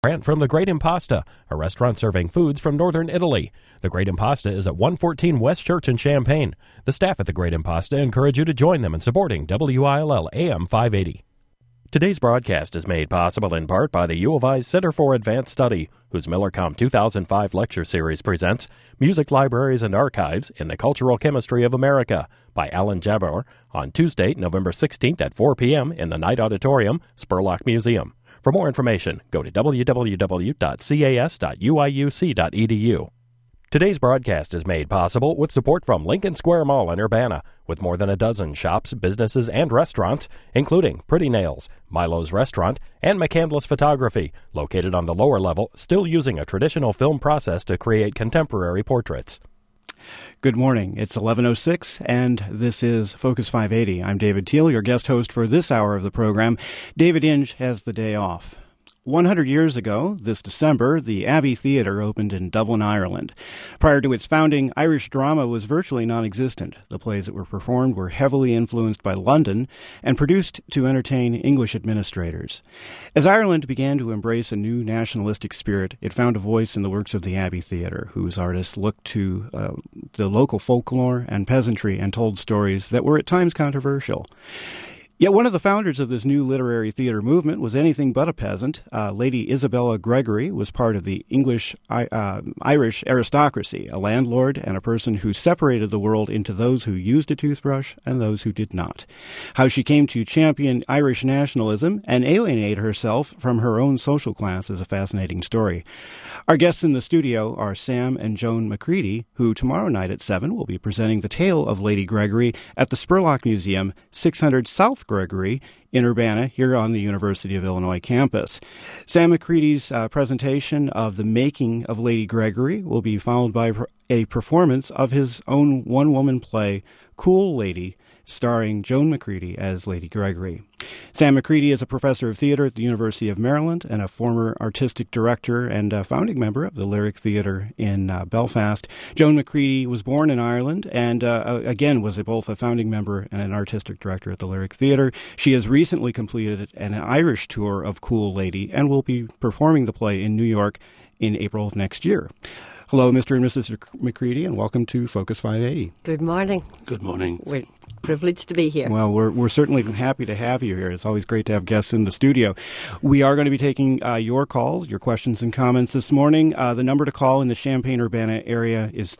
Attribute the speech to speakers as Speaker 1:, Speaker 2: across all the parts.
Speaker 1: Grant from The Great Impasta, a restaurant serving foods from northern Italy. The Great Impasta is at 114 West Church in Champaign. The staff at The Great Impasta encourage you to join them in supporting WILL AM 580. Today's broadcast is made possible in part by the U of I's Center for Advanced Study, whose Millercom 2005 lecture series presents Music Libraries and Archives in the Cultural Chemistry of America by Alan Jabbour on Tuesday, November 16th at 4 p.m. in the Knight Auditorium, Spurlock Museum. For more information, go to www.cas.uiuc.edu. Today's broadcast is made possible with support from Lincoln Square Mall in Urbana, with more than a dozen shops, businesses, and restaurants, including Pretty Nails, Milo's Restaurant, and McCandless Photography, located on the lower level, still using a traditional film process to create contemporary portraits.
Speaker 2: Good morning. It's 11:06, and this is Focus 580. I'm David Teal, your guest host for this hour of the program. David Inge has the day off. 100 years ago, this December, the Abbey Theatre opened in Dublin, Ireland. Prior to its founding, Irish drama was virtually non-existent. The plays that were performed were heavily influenced by London and produced to entertain English administrators. As Ireland began to embrace a new nationalistic spirit, it found a voice in the works of the Abbey Theatre, whose artists looked to the local folklore and peasantry and told stories that were at times controversial. Yet one of the founders of this new literary theater movement was anything but a peasant. Lady Isabella Gregory was part of the Irish aristocracy, a landlord and a person who separated the world into those who used a toothbrush and those who did not. How she came to champion Irish nationalism and alienate herself from her own social class is a fascinating story. Our guests in the studio are Sam and Joan Macready, who tomorrow night at 7 will be presenting the tale of Lady Gregory at the Spurlock Museum, 600 South Gregory in Urbana, here on the University of Illinois campus. Sam Macready's presentation of the making of Lady Gregory will be followed by a performance of his own one-woman play, Cool Lady, starring Joan Macready as Lady Gregory. Sam Macready is a professor of theater at the University of Maryland and a former artistic director and a founding member of the Lyric Theatre in Belfast. Joan Macready was born in Ireland and, again, was both a founding member and an artistic director at the Lyric Theatre. She has recently completed an Irish tour of Cool Lady and will be performing the play in New York in April of next year. Hello, Mr. and Mrs. Macready, and welcome to Focus 580.
Speaker 3: Good morning.
Speaker 4: Good morning.
Speaker 3: We're privileged to be here.
Speaker 2: Well, we're certainly happy to have you here. It's always great to have guests in the studio. We are going to be taking your calls, your questions and comments this morning. The number to call in the Champaign-Urbana area is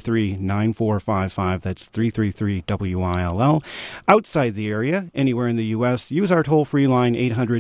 Speaker 2: 333-9455. That's 333-WILL. Outside the area, anywhere in the U.S., use our toll-free line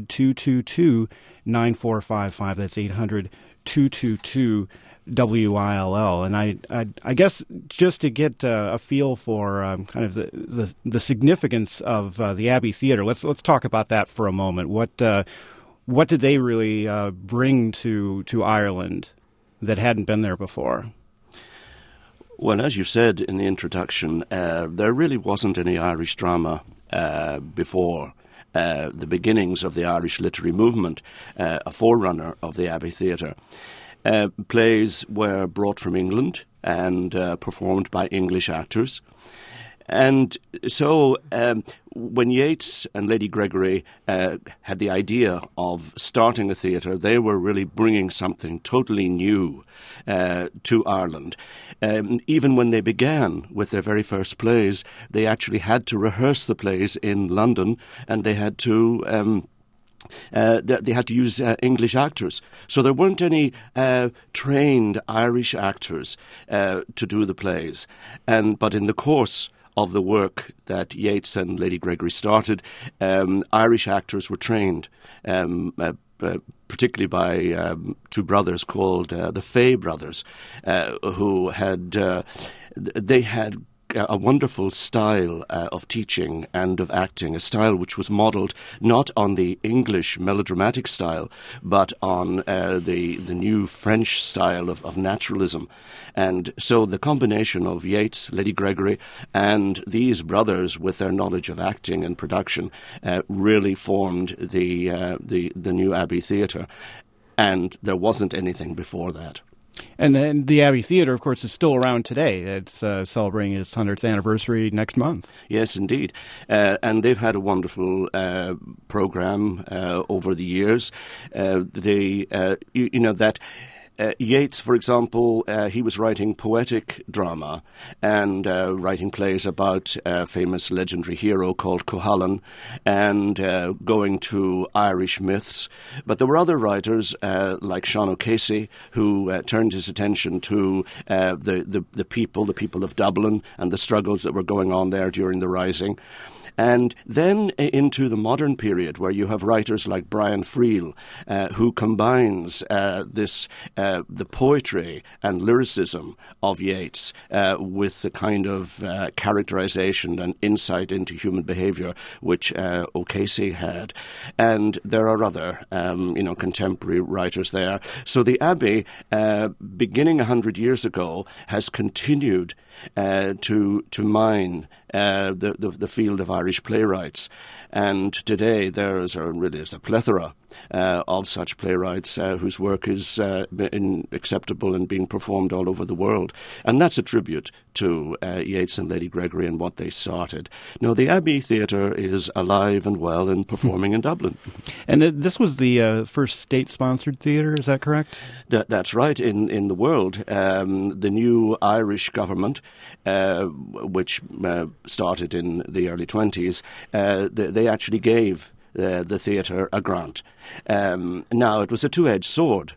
Speaker 2: 800-222-9455. That's 800-222-WILL. And I guess just to get a feel for kind of the significance of the Abbey Theatre, let's talk about that for a moment. What did they really bring to Ireland that hadn't been there before?
Speaker 4: Well, as you said in the introduction, there really wasn't any Irish drama before the beginnings of the Irish literary movement, a forerunner of the Abbey Theatre. Plays were brought from England and performed by English actors. And so when Yeats and Lady Gregory had the idea of starting a theatre, they were really bringing something totally new to Ireland. Even when they began with their very first plays, they actually had to rehearse the plays in London, and they had to use English actors. So there weren't any trained Irish actors to do the plays. But in the course of the work that Yeats and Lady Gregory started, Irish actors were trained, particularly by two brothers called the Fay brothers, who had a wonderful style of teaching and of acting, a style which was modelled not on the English melodramatic style, but on the new French style of naturalism. And so the combination of Yeats, Lady Gregory, and these brothers with their knowledge of acting and production really formed the new Abbey Theatre. And there wasn't anything before that.
Speaker 2: And the Abbey Theatre, of course, is still around today. It's celebrating its 100th anniversary next month.
Speaker 4: Yes, indeed. And they've had a wonderful program over the years. Yeats, for example, he was writing poetic drama and writing plays about a famous legendary hero called Cuchulainn and going to Irish myths. But there were other writers like Sean O'Casey who turned his attention to the people of Dublin and the struggles that were going on there during the Rising. And then into the modern period, where you have writers like Brian Friel, who combines the poetry and lyricism of Yeats with the kind of characterization and insight into human behavior which O'Casey had. And there are other, contemporary writers there. So the Abbey, beginning 100 years ago, has continued to mine the field of Irish playwrights. And today there is a plethora of such playwrights whose work is acceptable and being performed all over the world. And that's a tribute to Yeats and Lady Gregory and what they started. No, the Abbey Theatre is alive and well and performing in Dublin.
Speaker 2: And this was the first state-sponsored theatre, is that correct?
Speaker 4: That's right. In the world, the new Irish government, which started in the early 20s, they actually gave the theatre a grant. Now, it was a two-edged sword.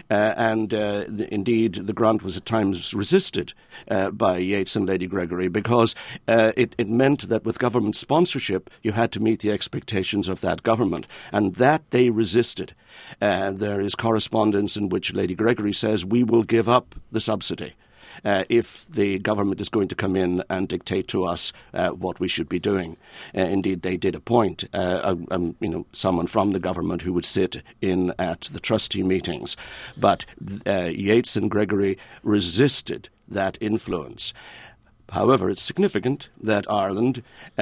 Speaker 4: Indeed, the grant was at times resisted by Yeats and Lady Gregory because it meant that with government sponsorship, you had to meet the expectations of that government, and that they resisted. There is correspondence in which Lady Gregory says, we will give up the subsidy if the government is going to come in and dictate to us what we should be doing. Indeed, they did appoint someone from the government who would sit in at the trustee meetings. But Yeats and Gregory resisted that influence. However, it's significant that Ireland,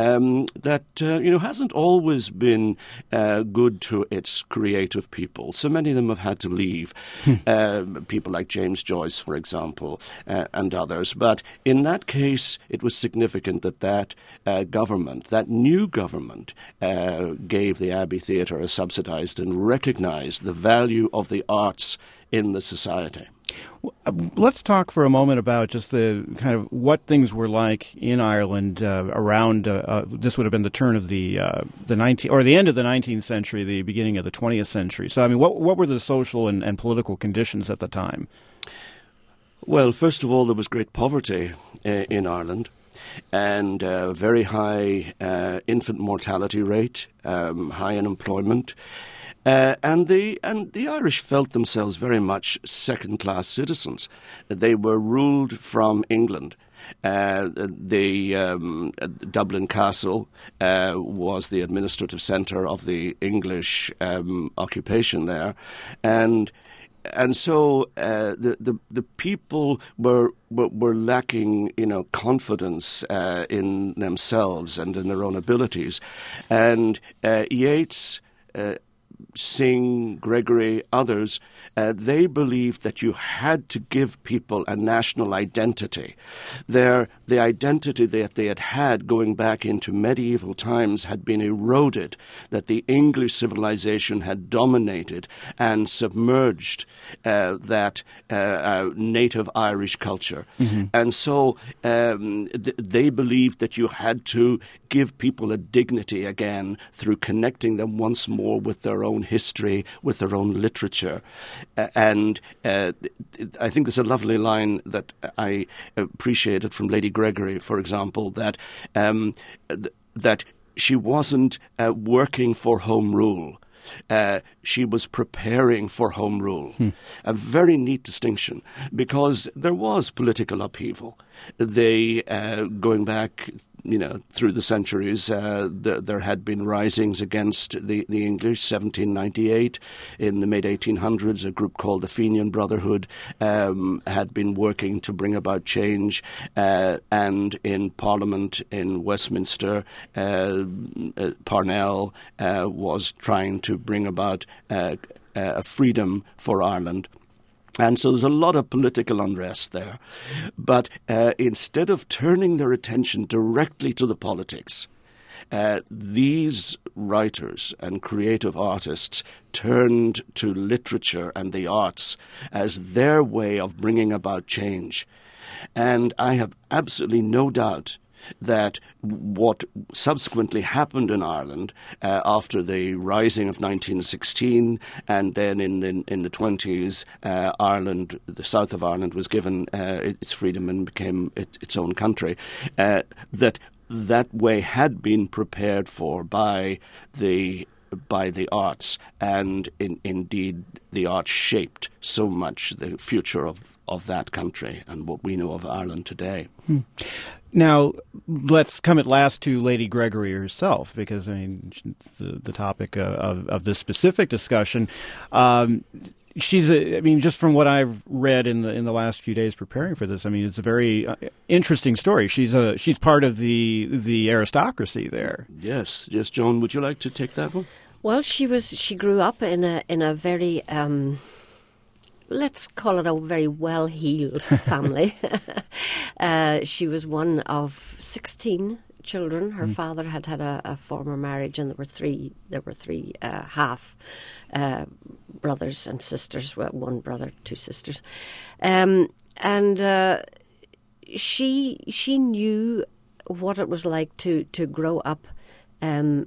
Speaker 4: hasn't always been good to its creative people. So many of them have had to leave. People like James Joyce, for example, and others. But in that case, it was significant that government, that new government, gave the Abbey Theatre a subsidised and recognised the value of the arts in the society.
Speaker 2: Let's talk for a moment about just the kind of what things were like in Ireland around. This would have been the turn of the end of the 19th century, the beginning of the 20th century. So, I mean, what were the social and political conditions at the time?
Speaker 4: Well, first of all, there was great poverty in Ireland, and very high infant mortality rate, high unemployment. And the Irish felt themselves very much second-class citizens. They were ruled from England. Dublin Castle was the administrative centre of the English occupation there, and so the people were lacking, confidence in themselves and in their own abilities, and Yeats. Synge, Gregory, others, they believed that you had to give people a national identity. The identity that they had going back into medieval times had been eroded, that the English civilization had dominated and submerged that native Irish culture. Mm-hmm. And so they believed that you had to give people a dignity again through connecting them once more with their own history, with their own literature. And I think there's a lovely line that I appreciated from Lady Gregory, for example, that she wasn't working for Home Rule. She was preparing for Home Rule. A very neat distinction, because there was political upheaval. Going back, through the centuries, there had been risings against the English. 1798, in the mid-1800s, a group called the Fenian Brotherhood had been working to bring about change, and in Parliament in Westminster, Parnell was trying to bring about a freedom for Ireland. And so there's a lot of political unrest there. But instead of turning their attention directly to the politics, these writers and creative artists turned to literature and the arts as their way of bringing about change. And I have absolutely no doubt that what subsequently happened in Ireland after the rising of 1916 and then in the 20s, Ireland, the south of Ireland, was given its freedom and became its own country, that way had been prepared for by the arts, and indeed the arts shaped so much the future of that country and what we know of Ireland today.
Speaker 2: Now, let's come at last to Lady Gregory herself, because I mean, the topic of this specific discussion. She's just from what I've read in the last few days preparing for this, I mean, it's a very interesting story. She's part of the aristocracy there.
Speaker 4: Yes, Joan, would you like to take that one?
Speaker 3: Well, she grew up in a very let's call it a very well-heeled family. She was one of 16 children. Her father had a former marriage, and there were three half brothers and sisters. Well, one brother, two sisters, and she knew what it was like to grow up on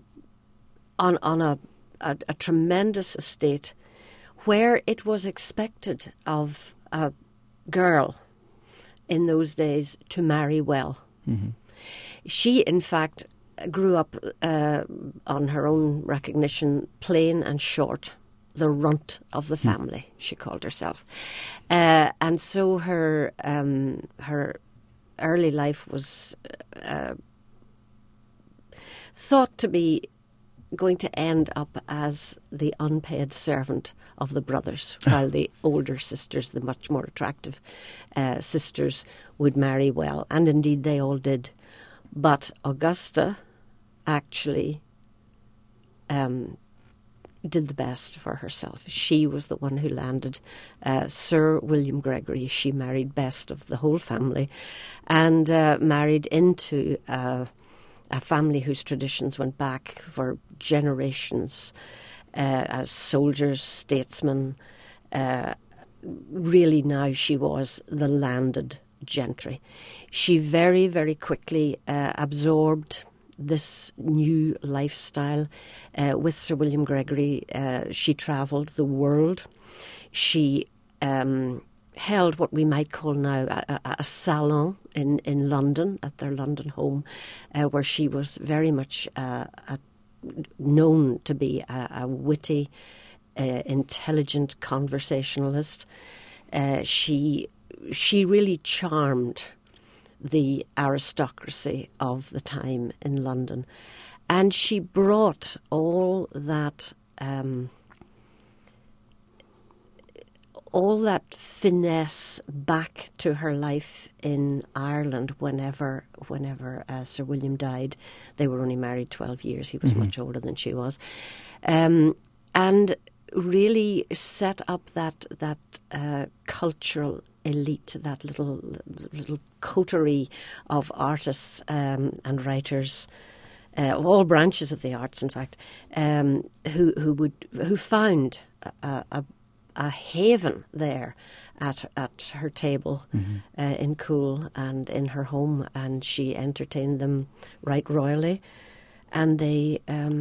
Speaker 3: a tremendous estate, where it was expected of a girl in those days to marry well. Mm-hmm. She, in fact, grew up on her own recognition, plain and short, the runt of the family, she called herself. And so her early life was thought to be going to end up as the unpaid servant of the brothers, while the older sisters, the much more attractive sisters, would marry well. And indeed they all did. But Augusta actually did the best for herself. She was the one who landed Sir William Gregory. She married best of the whole family, and married into a family whose traditions went back for generations, as soldiers, statesmen. Really now she was the landed gentry. She very, very quickly absorbed this new lifestyle. With Sir William Gregory, she travelled the world. She held what we might call now a salon in London, at their London home, where she was very much known to be a witty, intelligent conversationalist. She really charmed the aristocracy of the time in London, and she brought all that finesse back to her life in Ireland whenever Sir William died. They were only married 12 years. He was much older than she was. And really set up that cultural elite, that little coterie of artists and writers, of all branches of the arts, in fact, who found a haven there at her table in Coole and in her home, and she entertained them right royally. And they,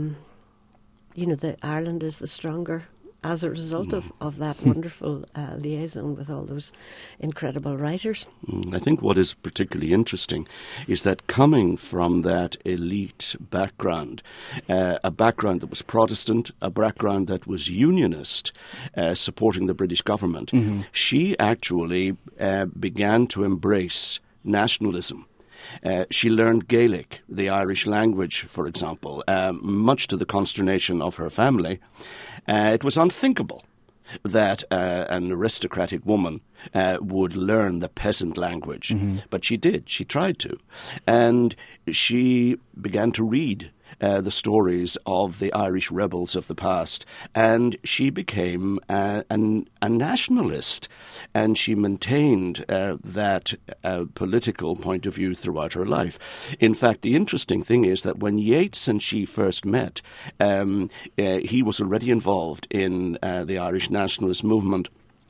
Speaker 3: Ireland is the stronger as a result of that wonderful liaison with all those incredible writers.
Speaker 4: I think what is particularly interesting is that coming from that elite background, a background that was Protestant, a background that was unionist, supporting the British government, she actually began to embrace nationalism. She learned Gaelic, the Irish language, for example, much to the consternation of her family. It was unthinkable that an aristocratic woman would learn the peasant language, but she did. She tried to. And she began to read the stories of the Irish rebels of the past, and she became a nationalist, and she maintained that political point of view throughout her life. In fact, the interesting thing is that when Yeats and she first met, he was already involved in the Irish nationalist movement,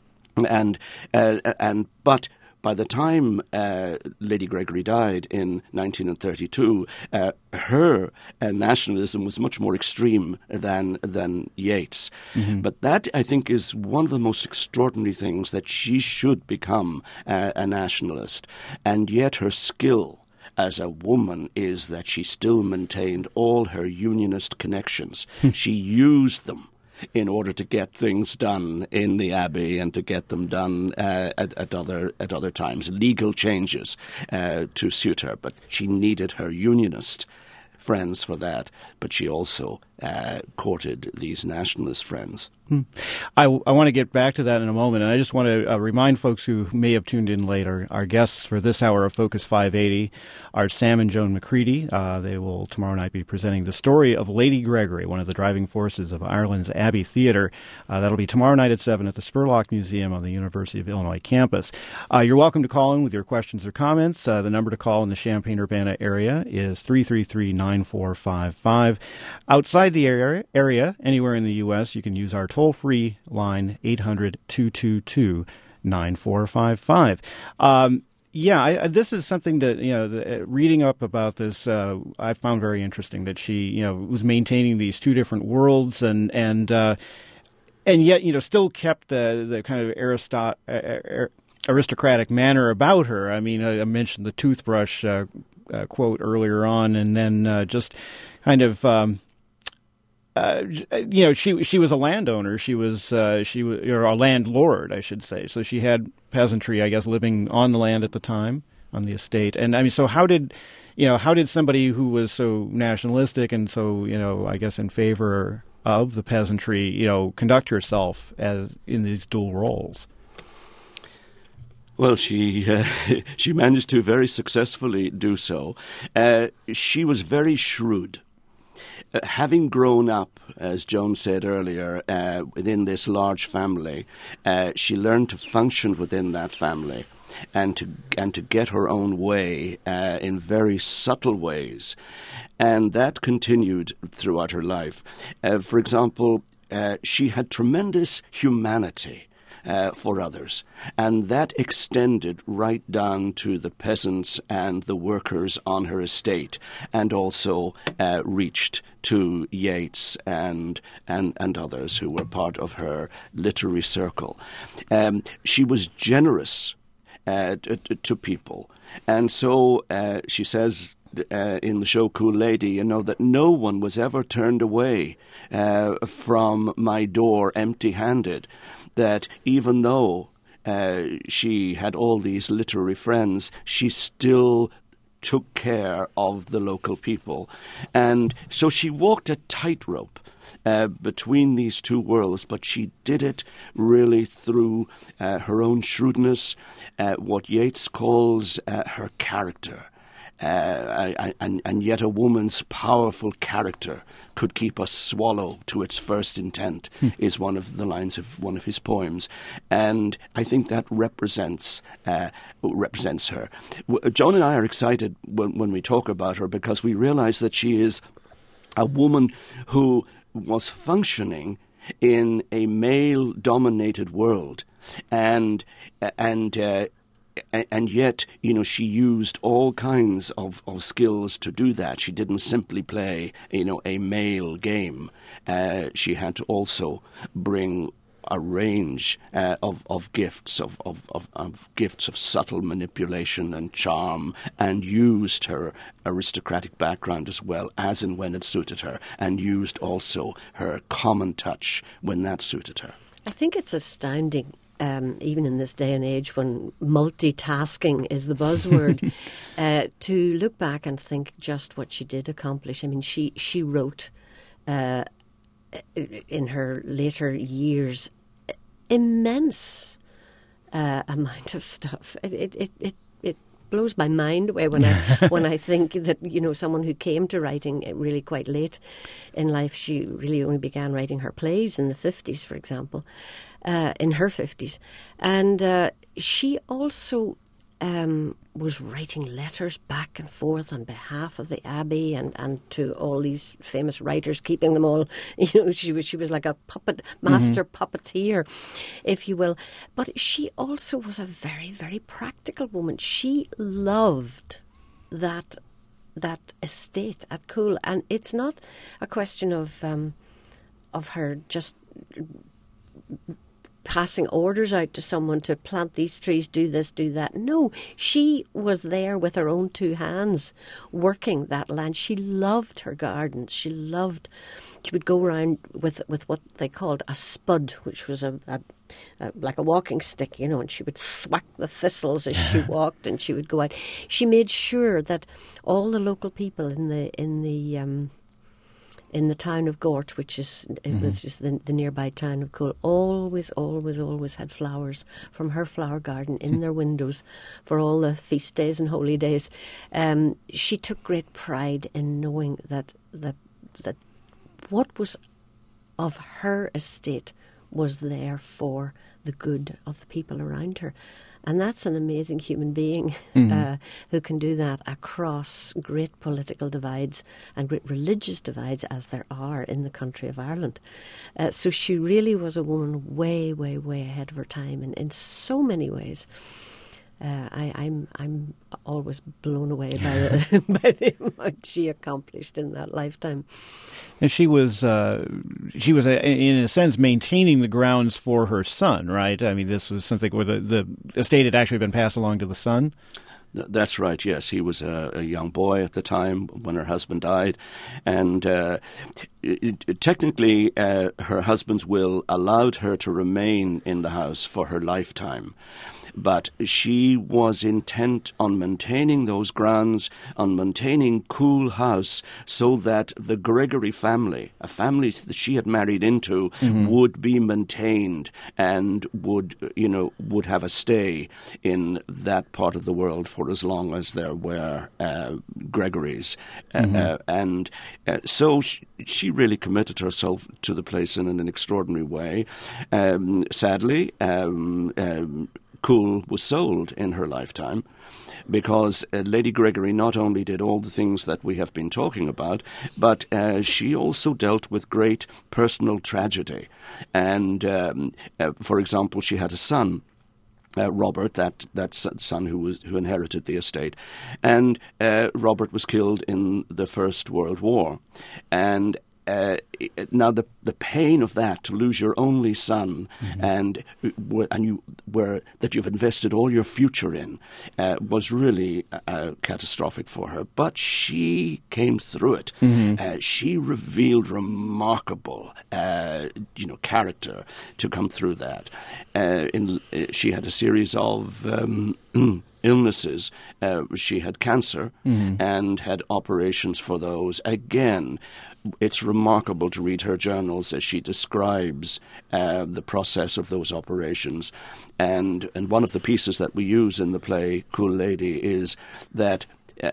Speaker 4: but by the time Lady Gregory died in 1932, her nationalism was much more extreme than Yeats. Mm-hmm. But that, I think, is one of the most extraordinary things, that she should become a nationalist. And yet her skill as a woman is that she still maintained all her unionist connections. She used them in order to get things done in the Abbey and to get them done at other times, legal changes to suit her. But she needed her unionist friends for that, but she also courted these nationalist friends.
Speaker 2: I want to get back to that in a moment, and I just want to remind folks who may have tuned in later, our guests for this hour of Focus 580 are Sam and Joan McCready. They will tomorrow night be presenting the story of Lady Gregory, one of the driving forces of Ireland's Abbey Theatre. That'll be tomorrow night at 7 at the Spurlock Museum on the University of Illinois campus. You're welcome to call in with your questions or comments. The number to call in the Champaign-Urbana area is 333-9455. Outside the area, anywhere in the U.S., you can use our toll-free line, 800-222-9455. This is something that, reading up about this, I found very interesting, that she, was maintaining these two different worlds and yet, still kept the kind of aristocratic manner about her. I mean, I mentioned the toothbrush quote earlier on, and then just kind of... she was a landowner. She was a landlord, I should say. So she had peasantry, I guess, living on the land at the time, on the estate. And I mean, so how did somebody who was so nationalistic and so, I guess in favor of the peasantry, conduct herself as in these dual roles?
Speaker 4: Well, she managed to very successfully do so. She was very shrewd. Having grown up, as Joan said earlier, within this large family, she learned to function within that family and to get her own way in very subtle ways. And that continued throughout her life. For example, she had tremendous humanity for others, and that extended right down to the peasants and the workers on her estate, and also reached to Yeats and others who were part of her literary circle. She was generous to people, and so she says in the show Cool Lady, that no one was ever turned away from my door empty-handed, that even though she had all these literary friends, she still took care of the local people. And so she walked a tightrope between these two worlds, but she did it really through her own shrewdness, what Yeats calls her character. And yet a woman's powerful character could keep a swallow to its first intent, is one of the lines of one of his poems. And I think that represents her. Joan and I are excited when we talk about her, because we realize that she is a woman who was functioning in a male-dominated world, and yet, she used all kinds of skills to do that. She didn't simply play, a male game. She had to also bring a range of gifts, of gifts of subtle manipulation and charm, and used her aristocratic background as well, as and when it suited her, and used also her common touch when that suited her.
Speaker 3: I think it's astounding. Even in this day and age when multitasking is the buzzword, to look back and think just what she did accomplish. I mean, she wrote in her later years immense amount of stuff. It blows my mind away when I think that, you know, someone who came to writing really quite late in life. She really only began writing her plays in the 50s, for example, in her 50s. And she also was writing letters back and forth on behalf of the Abbey and to all these famous writers, keeping them all, you know, she was like a master puppeteer, if you will. But she also was a very, very practical woman. She loved that estate at Coole, and it's not a question of her just passing orders out to someone to plant these trees, do this, do that. No, she was there with her own two hands working that land. She loved her gardens. She would go around with what they called a spud, which was a like a walking stick, you know, and she would thwack the thistles as she walked, and she would go out. She made sure that all the local people in the town of Gort, which is the nearby town of Coole, always had flowers from her flower garden in their windows for all the feast days and holy days. She took great pride in knowing that what was of her estate was there for the good of the people around her. And that's an amazing human being who can do that across great political divides and great religious divides, as there are in the country of Ireland. So she really was a woman way, way, way ahead of her time in so many ways. I'm always blown away by the amount she accomplished in that lifetime.
Speaker 2: And she was in a sense maintaining the grounds for her son, right? I mean, this was something where the estate had actually been passed along to the son.
Speaker 4: That's right, yes. He was a young boy at the time when her husband died. And technically, her husband's will allowed her to remain in the house for her lifetime. But she was intent on maintaining those grounds, on maintaining Coole House, so that the Gregory family, a family that she had married into, would be maintained and would have a stay in that part of the world for as long as there were Gregorys. So she really committed herself to the place in an extraordinary way. Sadly, Coole was sold in her lifetime because Lady Gregory not only did all the things that we have been talking about, but she also dealt with great personal tragedy. And, for example, she had a son, Robert, that son who inherited the estate. And Robert was killed in the First World War. And now the pain of that, to lose your only son, and that you've invested all your future in, was really catastrophic for her. But she came through it. She revealed remarkable, character to come through that. She had a series of illnesses. She had cancer and had operations for those. Again, it's remarkable to read her journals as she describes the process of those operations. And one of the pieces that we use in the play Coole Lady is that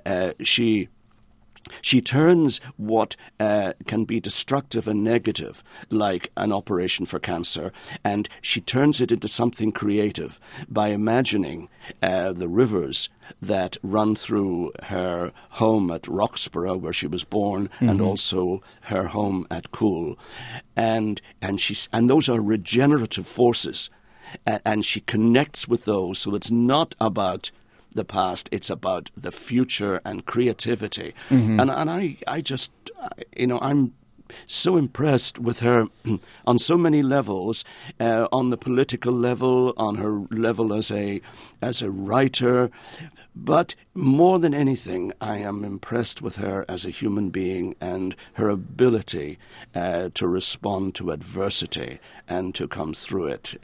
Speaker 4: she turns what can be destructive and negative, like an operation for cancer, and she turns it into something creative by imagining the rivers that run through her home at Roxborough, where she was born, and also her home at Coole. And those are regenerative forces, and she connects with those, so it's not about the past, it's about the future and creativity. And I just, I'm so impressed with her on so many levels, on the political level, on her level as a writer. But more than anything, I am impressed with her as a human being and her ability to respond to adversity and to come through it,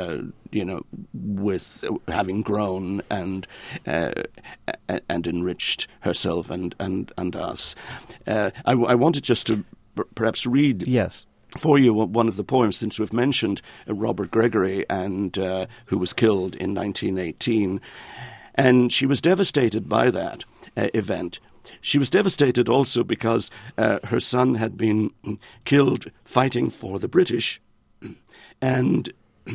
Speaker 4: with having grown and enriched herself and us. I wanted just to perhaps read for you one of the poems, since we've mentioned Robert Gregory, and who was killed in 1918. And she was devastated by that event. She was devastated also because her son had been killed fighting for the British, and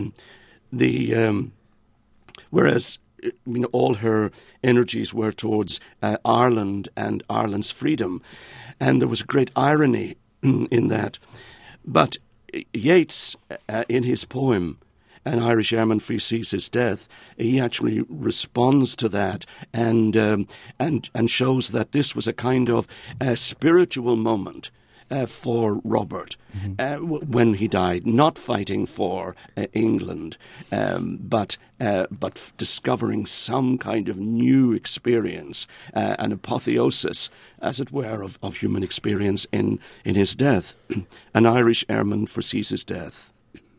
Speaker 4: whereas all her energies were towards Ireland and Ireland's freedom, and there was a great irony in that. But Yeats, in his poem, An Irish Airman Foresees His Death, he actually responds to that and shows that this was a kind of spiritual moment for Robert when he died, not fighting for England, but discovering some kind of new experience, an apotheosis, as it were, of human experience in his death. An Irish airman foresees his death.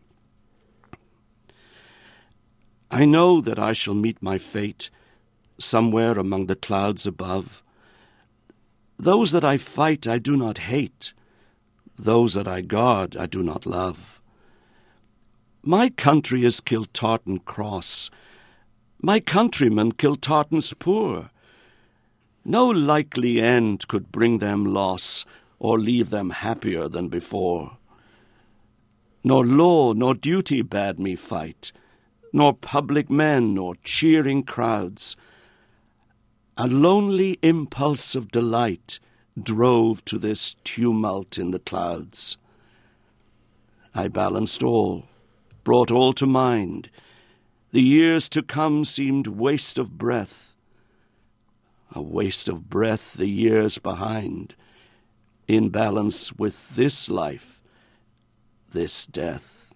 Speaker 4: I know that I shall meet my fate somewhere among the clouds above. Those that I fight I do not hate. Those that I guard I do not love. My country is Kiltartan Cross. My countrymen Kiltartan's poor. No likely end could bring them loss or leave them happier than before. Nor law nor duty bade me fight, nor public men nor cheering crowds. A lonely impulse of delight drove to this tumult in the clouds. I balanced all, brought all to mind. The years to come seemed waste of breath. A waste of breath the years behind, in balance with this life, this death.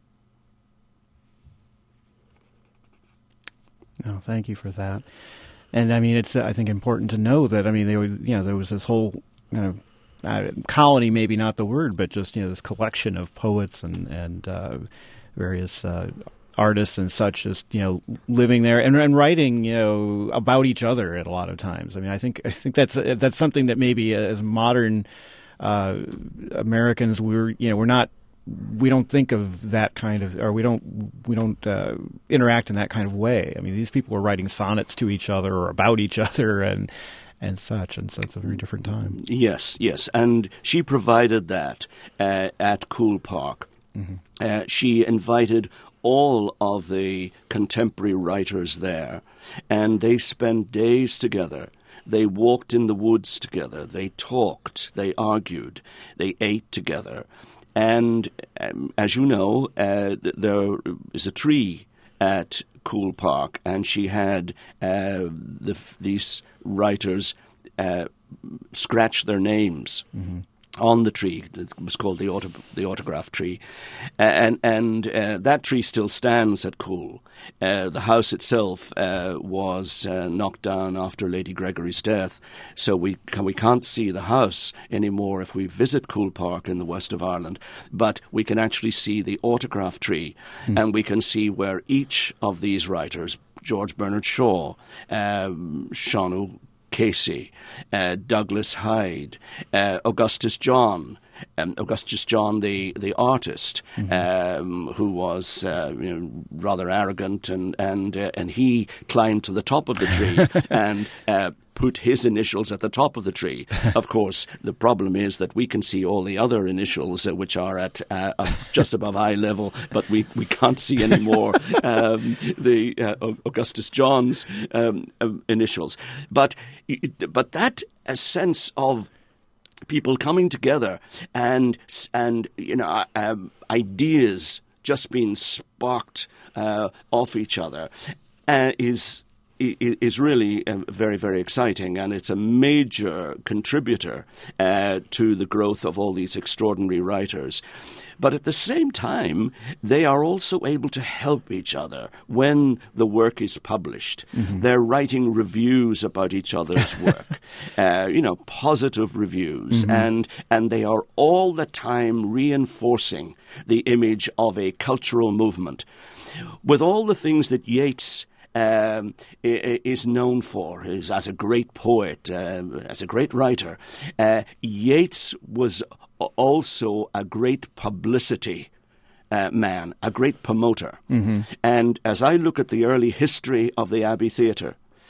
Speaker 2: Oh, thank you for that. And I mean, it's I think important to know that there was this whole kind of colony, maybe not the word, but just this collection of poets and various artists and such, just living there and writing about each other at a lot of times. I mean, I think that's something that maybe as modern Americans we don't think of that kind of, or we don't interact in that kind of way. I mean, these people were writing sonnets to each other or about each other and such, and so it's a very different time.
Speaker 4: Yes, and she provided that at Coole Park. Mm-hmm. She invited all of the contemporary writers there, and they spent days together. They walked in the woods together. They talked. They argued. They ate together. And as you know, there is a tree at Coole Park, and she had these writers scratch their names on the tree. It was called the autograph tree, and that tree still stands at Coole. The house itself was knocked down after Lady Gregory's death, so we can't see the house anymore if we visit Coole Park in the west of Ireland, but we can actually see the autograph tree, and we can see where each of these writers, George Bernard Shaw, Sean Casey, Douglas Hyde, Augustus John, the artist, who was rather arrogant, and he climbed to the top of the tree and put his initials at the top of the tree. Of course, the problem is that we can see all the other initials which are at just above eye level, but we can't see anymore the Augustus John's initials. But that sense of people coming together and ideas just being sparked off each other is really very, very exciting, and it's a major contributor to the growth of all these extraordinary writers. But at the same time, they are also able to help each other when the work is published. Mm-hmm. They're writing reviews about each other's work, positive reviews, and they are all the time reinforcing the image of a cultural movement. With all the things that Yeats is known for, is as a great poet, as a great writer, Yeats was also a great publicity man, a great promoter. Mm-hmm. And as I look at the early history of the Abbey Theatre,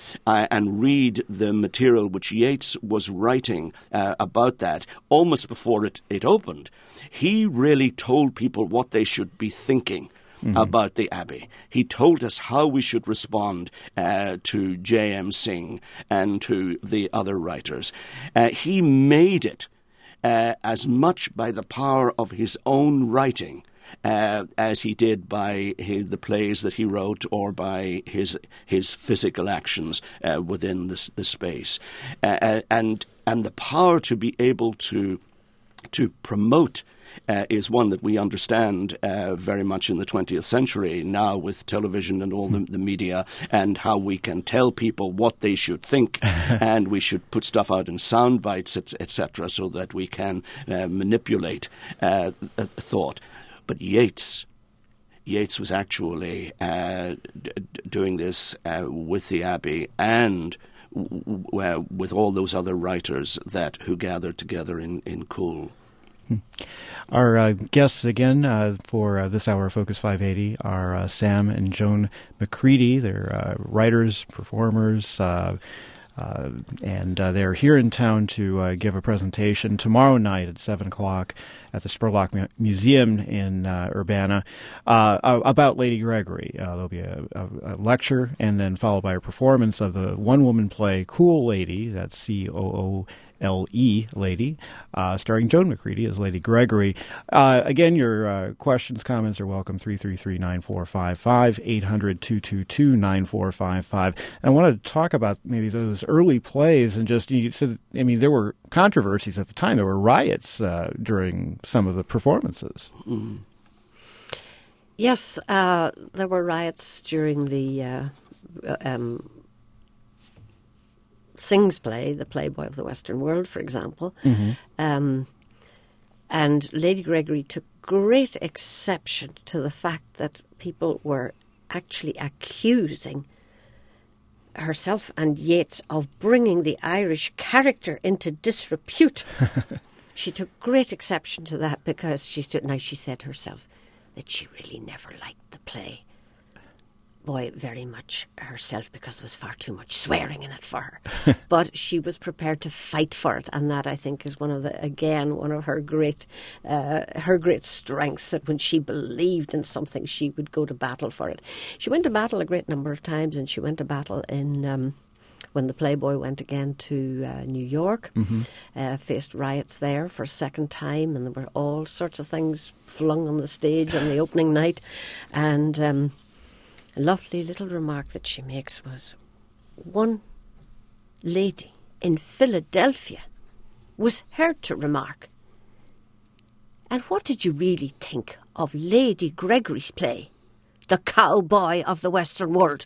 Speaker 4: and read the material which Yeats was writing about that almost before it opened, he really told people what they should be thinking about the Abbey. He told us how we should respond to J.M. Synge and to the other writers. He made it as much by the power of his own writing as he did by the plays that he wrote or by his physical actions within the space. And the power to be able to promote is one that we understand very much in the 20th century now with television and all the media, and how we can tell people what they should think and we should put stuff out in sound bites, etc., so that we can manipulate thought. But Yeats was actually doing this with the Abbey and with all those other writers who gathered together in Coole.
Speaker 2: Our guests again for this hour of Focus 580 are Sam and Joan McCready. They're writers, performers, and they're here in town to give a presentation tomorrow night at 7 o'clock at the Spurlock Museum in Urbana about Lady Gregory. There'll be a lecture and then followed by a performance of the one-woman play Coole Lady, that's COOLE Lady, starring Joan McCready as Lady Gregory. Again, your questions, comments are welcome, 333-9455, 800-222-9455. And I wanted to talk about maybe those early plays and just, you said, I mean, there were controversies at the time. There were riots during some of the performances.
Speaker 4: Mm.
Speaker 3: Yes, there were riots during the Synge's play, The Playboy of the Western World, for example. Mm-hmm. And Lady Gregory took great exception to the fact that people were actually accusing herself and Yeats of bringing the Irish character into disrepute. She took great exception to that because she said herself that she really never liked the play. Boy, very much herself, because there was far too much swearing in it for her. But she was prepared to fight for it, and that, I think, is one of her great strengths, that when she believed in something, she would go to battle for it. She went to battle a great number of times, and she went to battle in when the Playboy went again to New York, faced riots there for a second time, and there were all sorts of things flung on the stage on the opening night. And a lovely little remark that she makes was, one lady in Philadelphia was heard to remark, "And what did you really think of Lady Gregory's play, The Cowboy of the Western World?"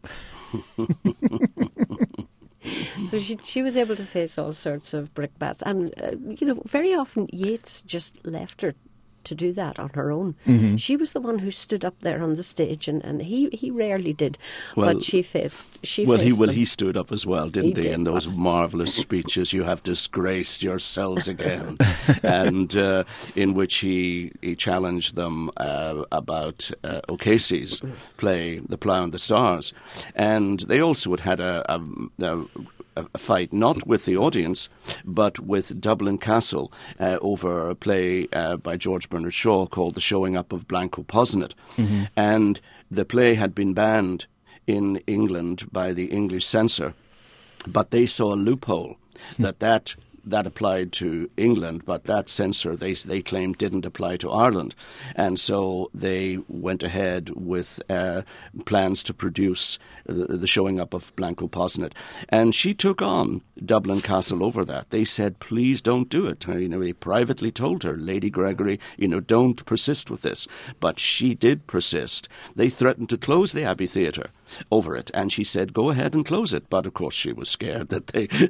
Speaker 3: So she was able to face all sorts of brickbats. And, very often Yeats just left her to do that on her own. Mm-hmm. She was the one who stood up there on the stage, and he rarely did. But he stood up as well, didn't he? In those marvellous speeches, "You have disgraced yourselves again," and in which he challenged them about O'Casey's play, The Plough and the Stars. And they also had a fight, not with the audience, but with Dublin Castle over a play by George Bernard Shaw called The Showing Up of Blanco Posnet. Mm-hmm. And the play had been banned in England by the English censor, but they saw a loophole that applied to England, but that censor, they claimed, didn't apply to Ireland. And so they went ahead with plans to produce the Showing Up of Blanco Posnet. And she took on Dublin Castle over that. They said, "Please don't do it." They privately told her, "Lady Gregory, don't persist with this." But she did persist. They threatened to close the Abbey Theatre over it, and she said, "Go ahead and close it." But of course she was scared that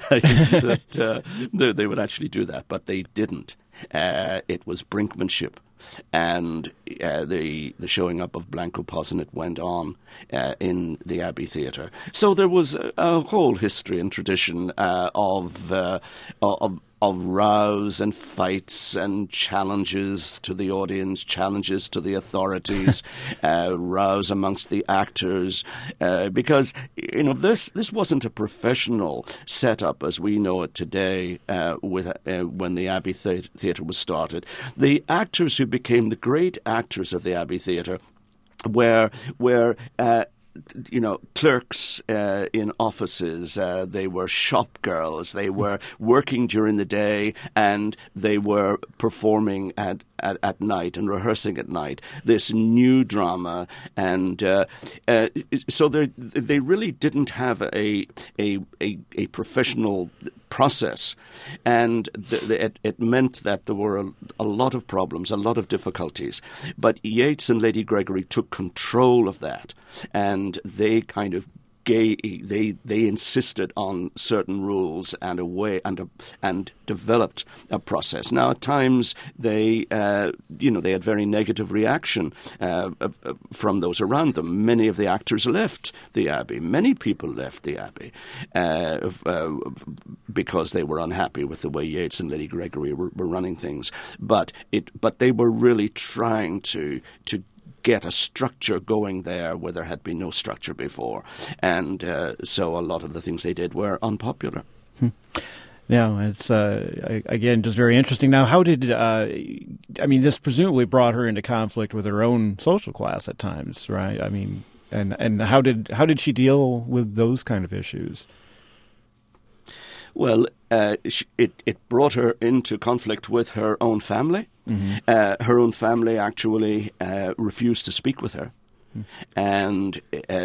Speaker 3: they would actually do that, but they didn't. It was brinkmanship, and the Showing Up of Blanco Posnet went on in the Abbey Theatre. So there was a whole history and tradition of
Speaker 4: rows and fights and challenges to the audience, challenges to the authorities, rows amongst the actors, because this wasn't a professional setup as we know it today. When the Abbey Theatre was started, the actors who became the great actors of the Abbey Theatre were clerks in offices. They were shop girls. They were working during the day, and they were performing at night and rehearsing at night. This new drama, and so they really didn't have a professional process, and it meant that there were a lot of problems, a lot of difficulties. But Yeats and Lady Gregory took control of that, and they kind of they insisted on certain rules and a way and developed a process. Now, at times they had very negative reaction from those around them. Many of the actors left the Abbey. Many people left the Abbey because they were unhappy with the way Yeats and Lady Gregory were running things. But they were really trying to get a structure going there where there had been no structure before. And so a lot of the things they did were unpopular.
Speaker 2: Yeah, it's, again, just very interesting. Now, how did, this presumably brought her into conflict with her own social class at times, right? I mean, and how did she deal with those kind of issues?
Speaker 4: Well, it brought her into conflict with her own family. Mm-hmm. Her own family actually refused to speak with her, and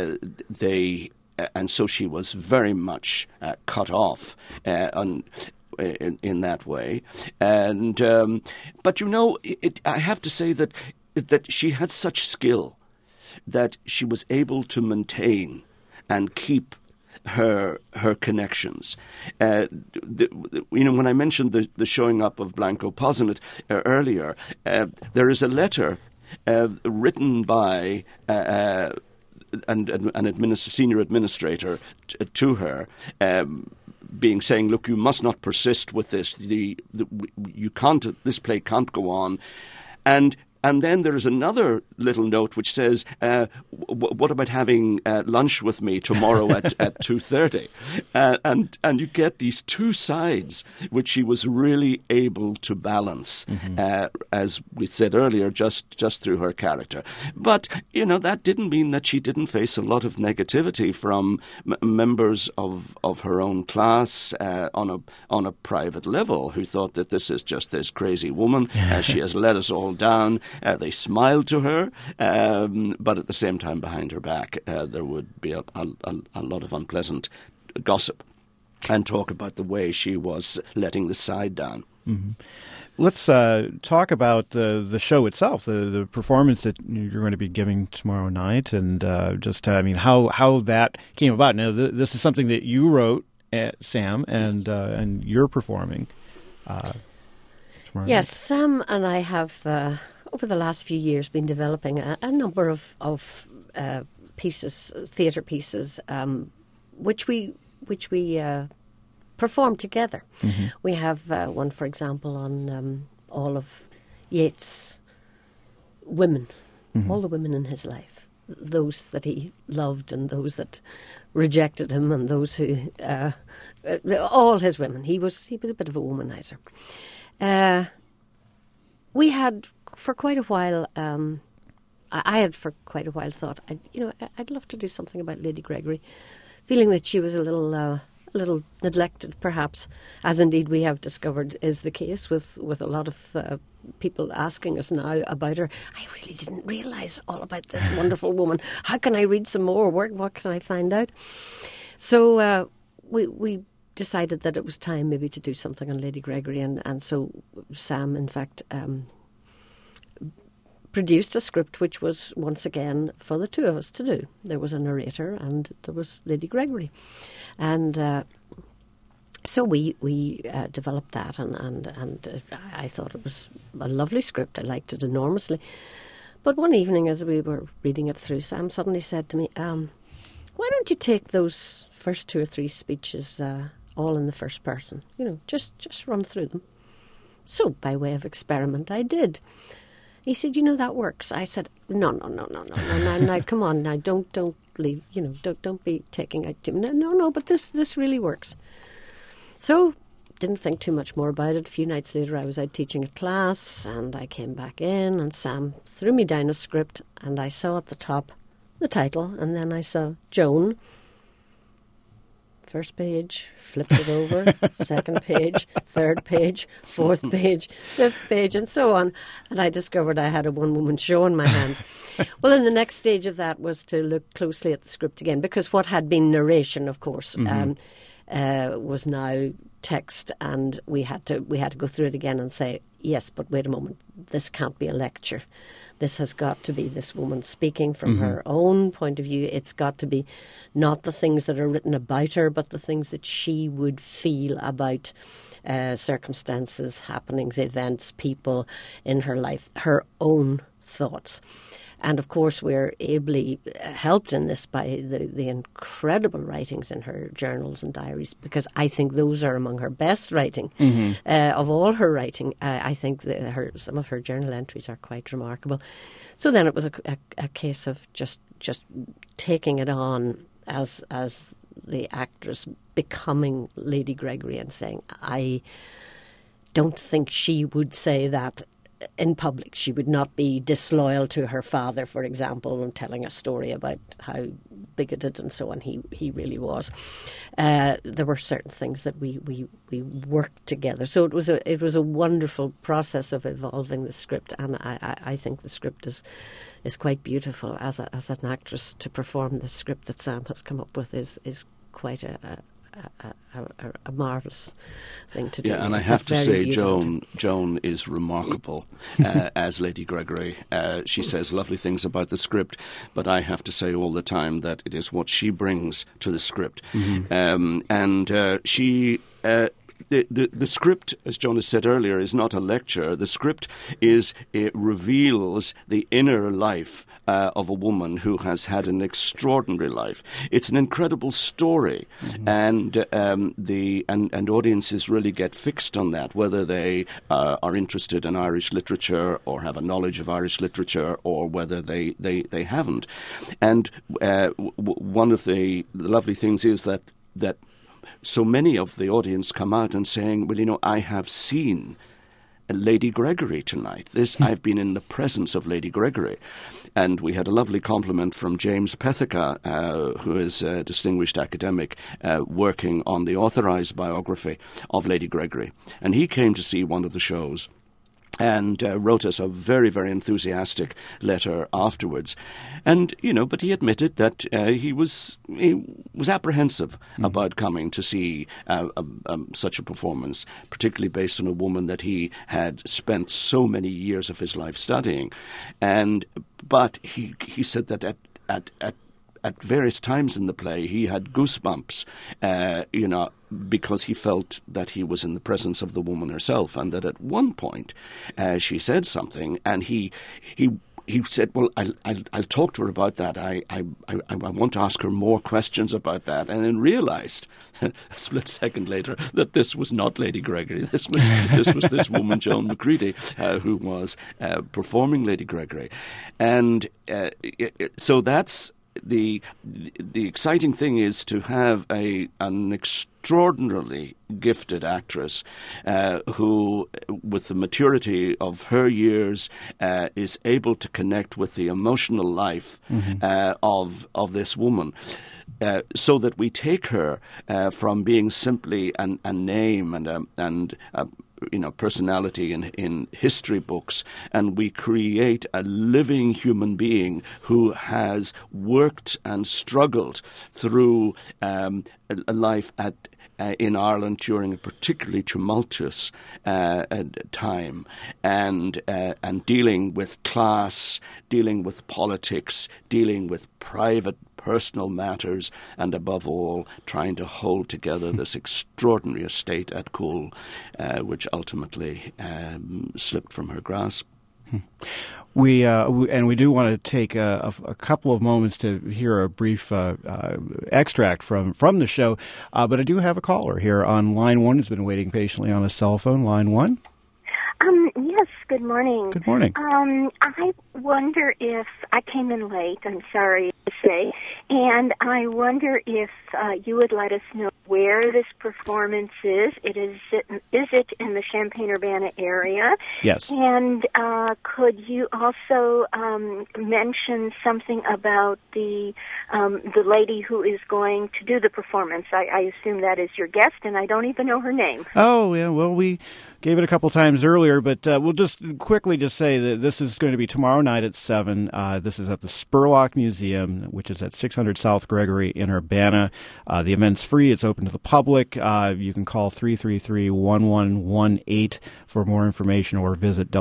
Speaker 4: so she was very much cut off in that way. And but I have to say that she had such skill that she was able to maintain and keep her connections. When I mentioned the showing up of Blanco Posinet earlier, there is a letter written by a senior administrator to her, saying, "Look, you must not persist with this. You can't. This play can't go on." And then there is another little note which says, what about having lunch with me tomorrow at 2:30? And you get these two sides which she was really able to balance, as we said earlier, just through her character. But, that didn't mean that she didn't face a lot of negativity from members of her own class on a private level, who thought that this is just this crazy woman. She has let us all down. They smiled to her, but at the same time, behind her back, there would be a lot of unpleasant gossip and talk about the way she was letting the side down.
Speaker 2: Mm-hmm. Let's talk about the show itself, the performance that you're going to be giving tomorrow night, and how that came about. Now, this is something that you wrote, Sam, and you're performing tomorrow night.
Speaker 3: Yes, Sam and I have over the last few years been developing a number of pieces, theatre pieces, which we perform together. Mm-hmm. We have one, for example, on all of Yeats' women, all the women in his life, those that he loved and those that rejected him, and those who all his women. He was a bit of a womanizer. We had for quite a while. I had for quite a while thought, I'd love to do something about Lady Gregory, feeling that she was a little neglected, perhaps, as indeed we have discovered is the case with a lot of people asking us now about her. I really didn't realise all about this wonderful woman. How can I read some more? What can I find out? So we decided that it was time maybe to do something on Lady Gregory, and so Sam, in fact, produced a script which was once again for the two of us to do. There was a narrator and there was Lady Gregory, and so we developed that, and I thought it was a lovely script. I liked it enormously. But one evening, as we were reading it through, Sam suddenly said to me, "Why don't you take those first 2 or 3 speeches all in the first person. Just run through them. So, by way of experiment, I did. He said, that works. I said, no, come on, now, don't leave, don't be taking out too much. No, but this really works. So, didn't think too much more about it. A few nights later, I was out teaching a class, and I came back in, and Sam threw me down a script, and I saw at the top the title, and then I saw Joan. First page, flipped it over, second page, third page, fourth page, fifth page, and so on. And I discovered I had a one-woman show in my hands. Well, then the next stage of that was to look closely at the script again, because what had been narration, of course, was now text, and we had to go through it again and say, yes, but wait a moment, this can't be a lecture. This has got to be this woman speaking from her own point of view. It's got to be not the things that are written about her, but the things that she would feel about circumstances, happenings, events, people in her life, her own thoughts. And of course, we're ably helped in this by the incredible writings in her journals and diaries, because I think those are among her best writing of all her writing. I think some of her journal entries are quite remarkable. So then it was a case of just taking it on as the actress becoming Lady Gregory and saying, I don't think she would say that in public. She would not be disloyal to her father, for example, and telling a story about how bigoted and so on he really was. There were certain things that we worked together. So it was a wonderful process of evolving the script, and I think the script is quite beautiful. As an actress, to perform the script that Sam has come up with is quite a marvellous thing to do.
Speaker 4: Yeah, and I have to say, Joan is remarkable as Lady Gregory. She says lovely things about the script, but I have to say all the time that it is what she brings to the script. The script, as John has said earlier, is not a lecture. The script it reveals the inner life of a woman who has had an extraordinary life. It's an incredible story, and audiences really get fixed on that, whether they are interested in Irish literature or have a knowledge of Irish literature, or whether they haven't. And one of the lovely things is that so many of the audience come out and saying, well, I have seen Lady Gregory tonight. I've been in the presence of Lady Gregory. And we had a lovely compliment from James Pethica, who is a distinguished academic working on the authorised biography of Lady Gregory. And he came to see one of the shows and wrote us a very, very enthusiastic letter afterwards. And, but he admitted that he was apprehensive about coming to see such a performance, particularly based on a woman that he had spent so many years of his life studying. But he said that at various times in the play he had goosebumps, because he felt that he was in the presence of the woman herself, and that at one point she said something, and he said, well, I'll talk to her about that. I want to ask her more questions about that, and then realised a split second later that this was not Lady Gregory. This was this woman, Joan Macready, who was performing Lady Gregory, and so that's. The exciting thing is to have an extraordinarily gifted actress who, with the maturity of her years, is able to connect with the emotional life of this woman. So that we take her from being simply a name and personality in history books, and we create a living human being who has worked and struggled through a life in Ireland during a particularly tumultuous time, and dealing with class, dealing with politics, dealing with private personal matters, and above all, trying to hold together this extraordinary estate at Coole, which ultimately slipped from her grasp.
Speaker 2: We do want to take a couple of moments to hear a brief extract from the show, but I do have a caller here on line 1 who's been waiting patiently on a cell phone. Line 1.
Speaker 5: Yes, good morning.
Speaker 2: Good morning.
Speaker 5: I wonder if I came in late, I'm sorry to say, and I wonder if you would let us know where this performance is. Is it in the Champaign-Urbana area?
Speaker 2: Yes.
Speaker 5: And could you also mention something about the lady who is going to do the performance? I assume that is your guest, and I don't even know her name.
Speaker 2: Oh, yeah, well, we gave it a couple times earlier, but we'll just quickly just say that this is going to be tomorrow night at 7. This is at the Spurlock Museum, which is at 600 South Gregory in Urbana. The event's free. It's open to the public. You can call 333-1118 for more information or visit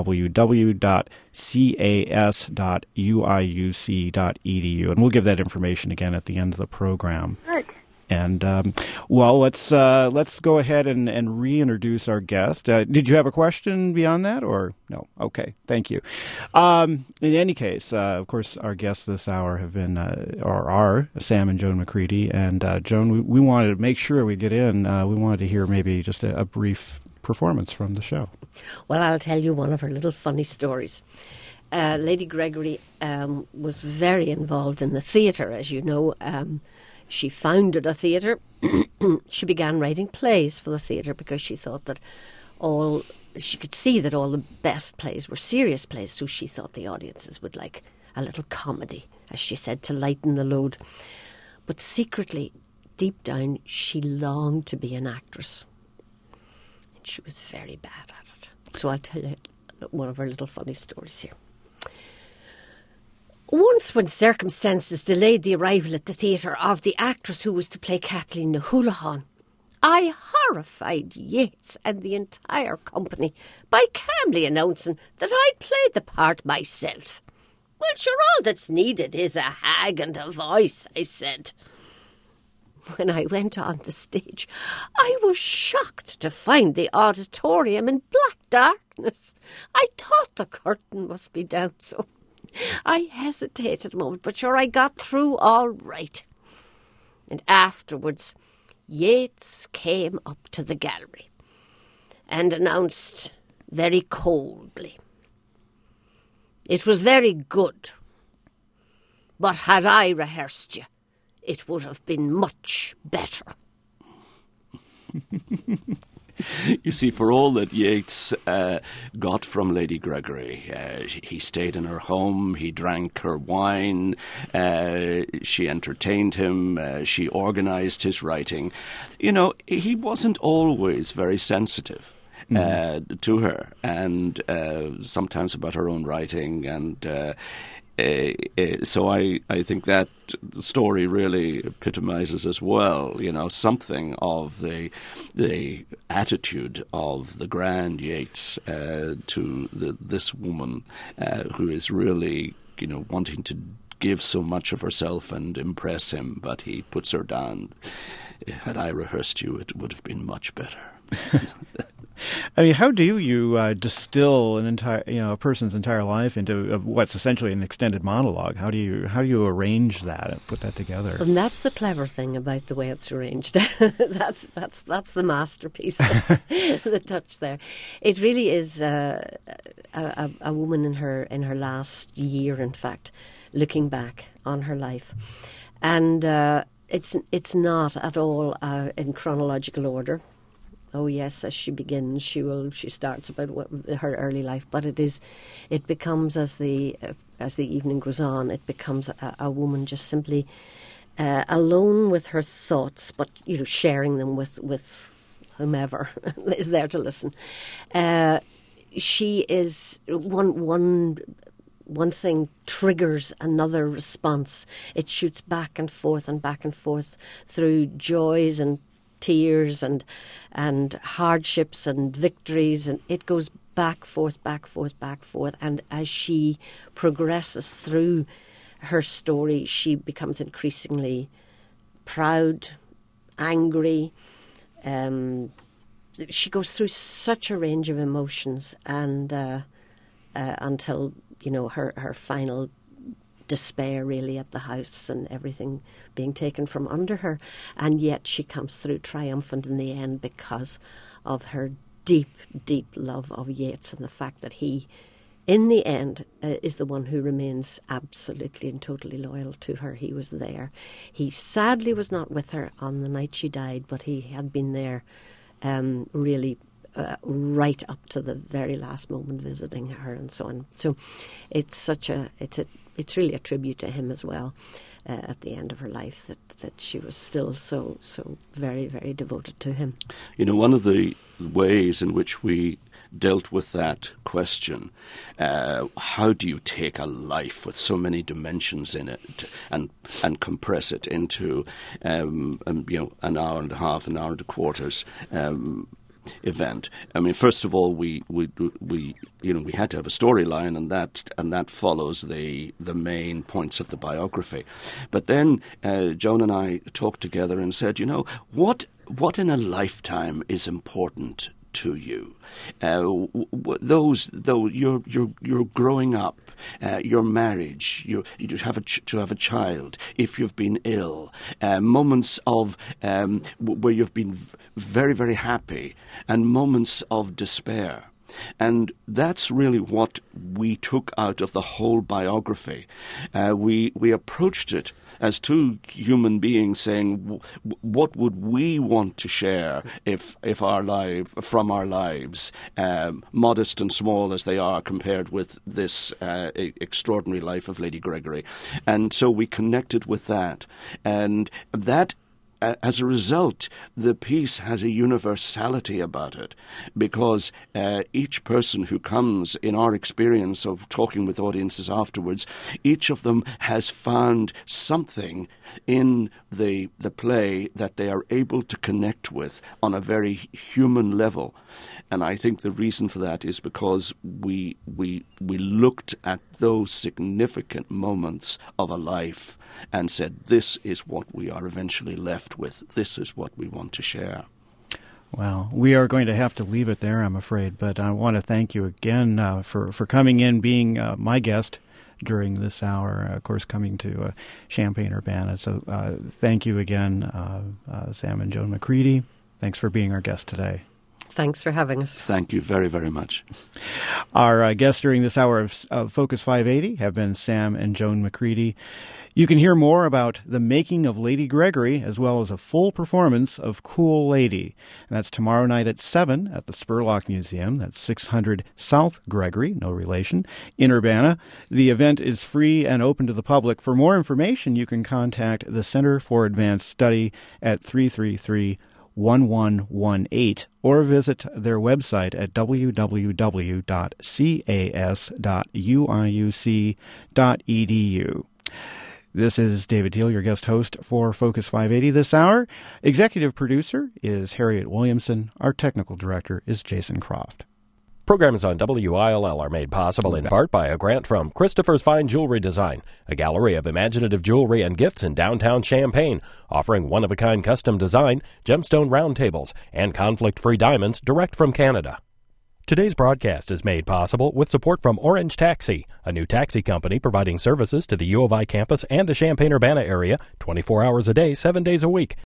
Speaker 2: www.cas.uiuc.edu. And we'll give that information again at the end of the program.
Speaker 5: Good.
Speaker 2: And, let's go ahead and reintroduce our guest. Did you have a question beyond that, or no? Okay, thank you. In any case, of course, our guests this hour have been, or are, Sam and Joan McCready. And, Joan, we wanted to make sure we get in. We wanted to hear maybe just a brief performance from the show.
Speaker 3: Well, I'll tell you one of her little funny stories. Lady Gregory was very involved in the theatre, as you know. She founded a theatre. She began writing plays for the theatre because she thought that she could see that all the best plays were serious plays, so she thought the audiences would like a little comedy, as she said, to lighten the load. But secretly, deep down, she longed to be an actress. And she was very bad at it. So I'll tell you one of her little funny stories here. Once, when circumstances delayed the arrival at the theatre of the actress who was to play Kathleen O'Houlihan, I horrified Yeats and the entire company by calmly announcing that I'd played the part myself. Well, sure, all that's needed is a hag and a voice, I said. When I went on the stage, I was shocked to find the auditorium in black darkness. I thought the curtain must be down, so I hesitated a moment, but sure, I got through all right. And afterwards, Yeats came up to the gallery and announced very coldly, "It was very good, but had I rehearsed you, it would have been much better."
Speaker 4: You see, for all that Yeats got from Lady Gregory, he stayed in her home, he drank her wine, she entertained him, she organised his writing. You know, he wasn't always very sensitive to her, and sometimes about her own writing, and so I think that story really epitomizes as well, you know, something of the attitude of the grand Yeats to this woman who is really, you know, wanting to give so much of herself and impress him, but he puts her down. Had I rehearsed you, it would have been much better.
Speaker 2: I mean, how do you distill a person's entire life into what's essentially an extended monologue? How do you arrange that and put that together?
Speaker 3: And that's the clever thing about the way it's arranged. that's the masterpiece, the touch there. It really is a woman in her last year, in fact, looking back on her life, and it's not at all in chronological order. Oh yes, as she begins, she starts about her early life, but it becomes as the evening goes on, it becomes a woman just simply alone with her thoughts, but you know, sharing them with whomever is there to listen. She is one thing triggers another response. It shoots back and forth through joys and tears and hardships and victories, and it goes back, forth. And as she progresses through her story, she becomes increasingly proud, angry. She goes through such a range of emotions, and until, her final despair really at the house and everything being taken from under her. And yet she comes through triumphant in the end because of her deep, deep love of Yeats and the fact that he, in the end, is the one who remains absolutely and totally loyal to her. He was there. He sadly was not with her on the night she died, but he had been there really right up to the very last moment, visiting her and so on. So it's it's really a tribute to him as well at the end of her life, that she was still so very, very devoted to him.
Speaker 4: One of the ways in which we dealt with that question, how do you take a life with so many dimensions in it and compress it into an hour and a half, an hour and a quarter's event? I mean, first of all, we had to have a storyline, and that follows the main points of the biography. But then Joan and I talked together and said, what in a lifetime is important to you? You're growing up, your marriage, you to have a child, if you've been ill, moments of where you've been very, very happy, and moments of despair. And that's really what we took out of the whole biography. We approached it as two human beings saying, what would we want to share if from our lives, modest and small as they are compared with this extraordinary life of Lady Gregory. And so we connected with that. And that, as a result, the piece has a universality about it, because each person who comes, in our experience of talking with audiences afterwards, each of them has found something in the play that they are able to connect with on a very human level. And I think the reason for that is because we looked at those significant moments of a life and said, this is what we are eventually left with. This is what we want to share.
Speaker 2: Well, we are going to have to leave it there, I'm afraid. But I want to thank you again for coming in, being my guest during this hour, of course, coming to Champaign-Urbana. So thank you again, Sam and Joan McCready. Thanks for being our guest today.
Speaker 3: Thanks for having us.
Speaker 4: Thank you very, very much.
Speaker 2: Our guests during this hour of Focus 580 have been Sam and Joan McCready. You can hear more about the making of Lady Gregory, as well as a full performance of Cool Lady. And that's tomorrow night at 7 at the Spurlock Museum. That's 600 South Gregory, no relation, in Urbana. The event is free and open to the public. For more information, you can contact the Center for Advanced Study at 333-1118 or visit their website at www.cas.uiuc.edu. This is David Teal, your guest host for Focus 580 this hour. Executive producer is Harriet Williamson. Our technical director is Jason Croft.
Speaker 1: Programs on WILL are made possible in part by a grant from Christopher's Fine Jewelry Design, a gallery of imaginative jewelry and gifts in downtown Champaign, offering one-of-a-kind custom design, gemstone round tables, and conflict-free diamonds direct from Canada. Today's broadcast is made possible with support from Orange Taxi, a new taxi company providing services to the U of I campus and the Champaign-Urbana area 24 hours a day, 7 days a week.